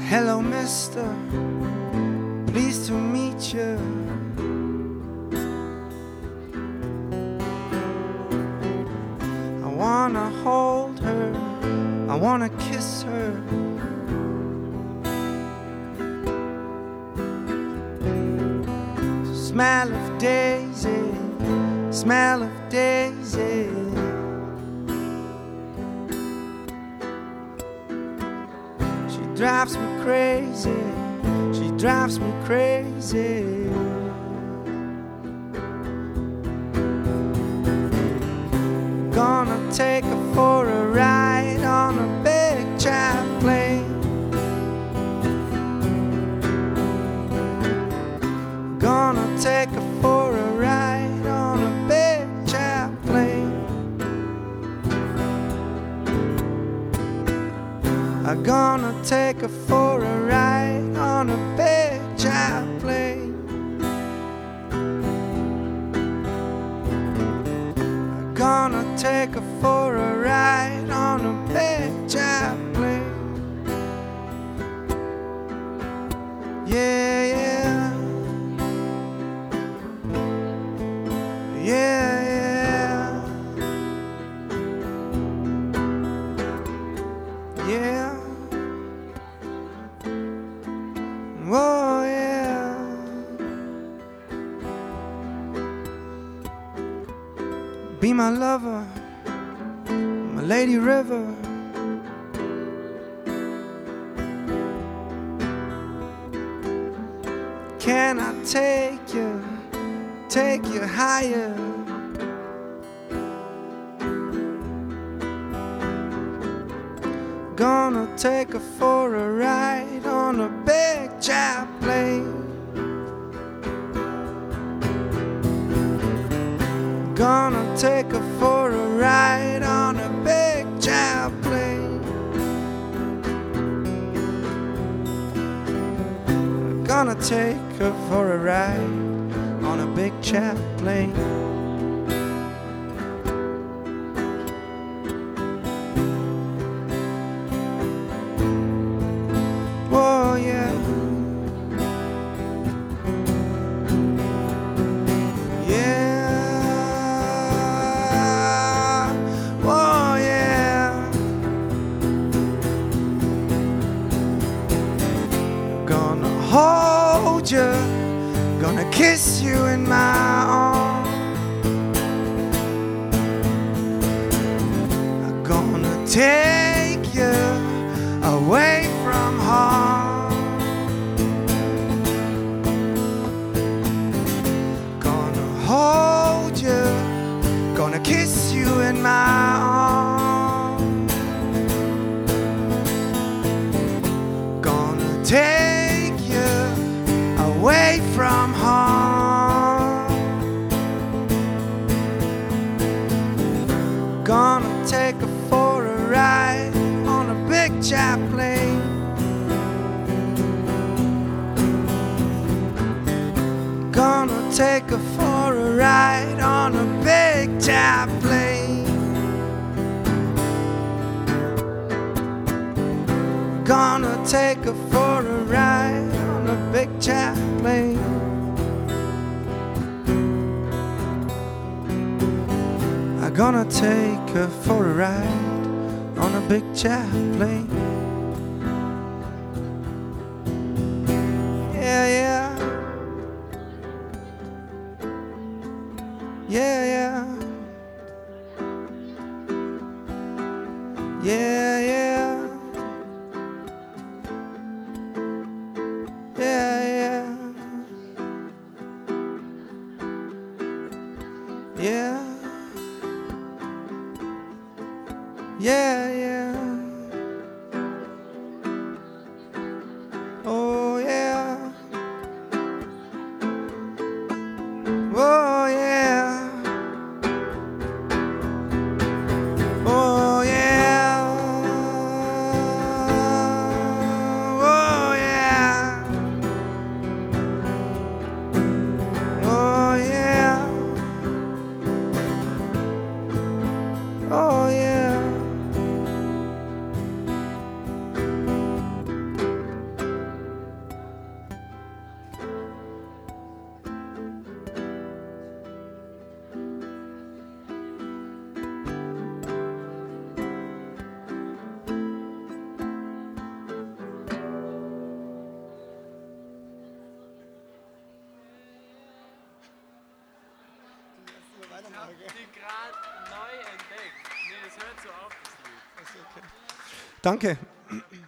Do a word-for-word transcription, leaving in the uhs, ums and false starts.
Hello, mister, pleased to meet you. I wanna hold her, I wanna kiss her. Smell of daisy, smell of daisy. She drives me crazy, she drives me crazy. Gonna take her for a ride on a big giant plane. Gonna take her for a ride on a big giant plane. I'm gonna take her for a ride on a big giant plane. I'm gonna take her for a ride on a big giant plane. Yeah, yeah. Yeah, yeah. Yeah. Oh, yeah. Be my lover, my lady river. Can I take you, take you higher? Gonna take her for a ride on a big giant plane. Gonna take her for a ride on a big giant plane. Gonna take her for a ride on a big giant plane. Oh yeah. Yeah. Oh yeah. Gonna hold you, gonna kiss you in my arms. I'm gonna take you away from harm. Gonna hold you, gonna kiss you in my arms. Gonna take you away from harm. Gonna take her for a ride on a big giant plane. Gonna take her for a ride on a big giant plane. Gonna take her for a ride on a big giant plane. I'm gonna take her for a ride on a big giant plane. Yeah, yeah. Yeah, yeah. Yeah, yeah. Yeah, yeah. Yeah. Yeah, yeah. Oh, yeah. Oh, yeah. Oh, yeah. Oh, yeah. Oh, yeah. Oh, yeah. weitermachen. Ich hab die gerade neu entdeckt. Nee, das hört so auf, das Lied. Danke.